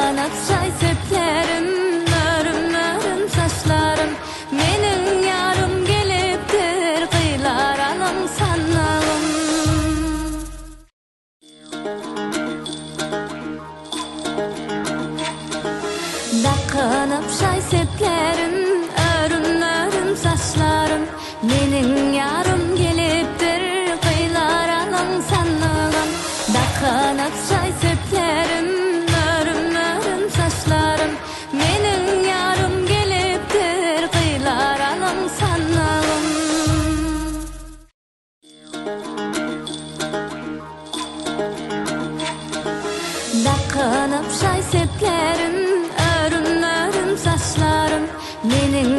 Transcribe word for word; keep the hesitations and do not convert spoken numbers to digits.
Dakkanıp çay seplerim, örüm örüm saçlarım. Menin yarım gelipdir, kıylar alım sanalım. Dakkanıp çay seplerim, örüm örüm saçlarım. Menin yarım gelipdir, kıylar alım sanalım. Dakkanıp çay seplerim, örüm örüm saçlarım. Menin yarım gelipdir, kıylar alım sanalım. Dakkanıp çay seplerim, örüm örüm saçlarım. Menin